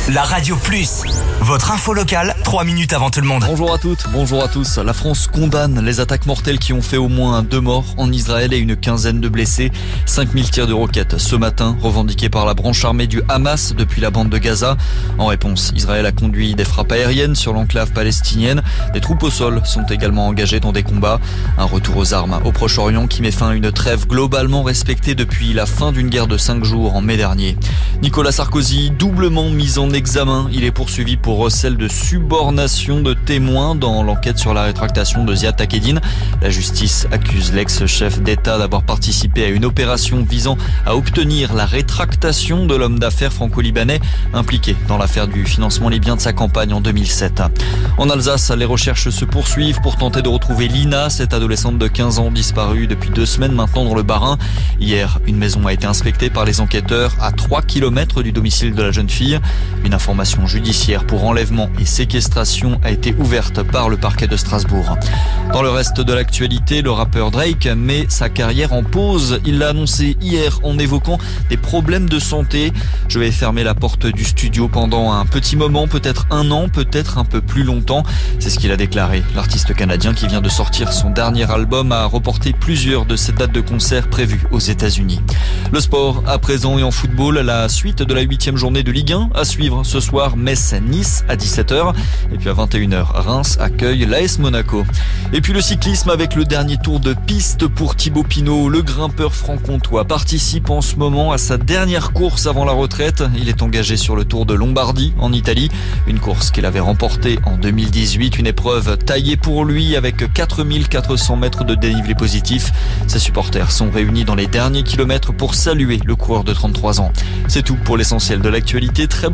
La Radio Plus, votre info locale, 3 minutes avant tout le monde. Bonjour à toutes, bonjour à tous. La France condamne les attaques mortelles qui ont fait au moins 2 morts en Israël et une quinzaine de blessés. 5000 tirs de roquettes ce matin, revendiqués par la branche armée du Hamas depuis la bande de Gaza. En réponse, Israël a conduit des frappes aériennes sur l'enclave palestinienne. Des troupes au sol sont également engagées dans des combats. Un retour aux armes au Proche-Orient qui met fin à une trêve globalement respectée depuis la fin d'une guerre de 5 jours en mai dernier. Nicolas Sarkozy, doublement mis en examen. Il est poursuivi pour recel de subornation de témoins dans l'enquête sur la rétractation de Ziad Takedine. La justice accuse l'ex-chef d'État d'avoir participé à une opération visant à obtenir la rétractation de l'homme d'affaires franco-libanais impliqué dans l'affaire du financement libyen de sa campagne en 2007. En Alsace, les recherches se poursuivent pour tenter de retrouver Lina, cette adolescente de 15 ans disparue depuis 2 semaines maintenant dans le Bas-Rhin. Hier, une maison a été inspectée par les enquêteurs à 3 km du domicile de la jeune fille. Une information judiciaire pour enlèvement et séquestration a été ouverte par le parquet de Strasbourg. Dans le reste de l'actualité, le rappeur Drake met sa carrière en pause. Il l'a annoncé hier en évoquant des problèmes de santé. Je vais fermer la porte du studio pendant un petit moment, peut-être 1 an, peut-être un peu plus longtemps. C'est ce qu'il a déclaré. L'artiste canadien qui vient de sortir son dernier album a reporté plusieurs de ses dates de concert prévues aux États-Unis. Le sport à présent et en football, la suite de la 8e journée de Ligue 1 à suivre ce soir, Metz-Nice à 17h et puis à 21h Reims accueille l'AS Monaco. Et puis le cyclisme avec le dernier tour de piste pour Thibaut Pinot, le grimpeur franc-comtois participe en ce moment à sa dernière course avant la retraite. Il est engagé sur le Tour de Lombardie en Italie, une course qu'il avait remportée en 2018, une épreuve taillée pour lui avec 4400 mètres de dénivelé positif. Ses supporters sont réunis dans les derniers kilomètres pour saluer le coureur de 33 ans. C'est tout pour l'essentiel de l'actualité. Très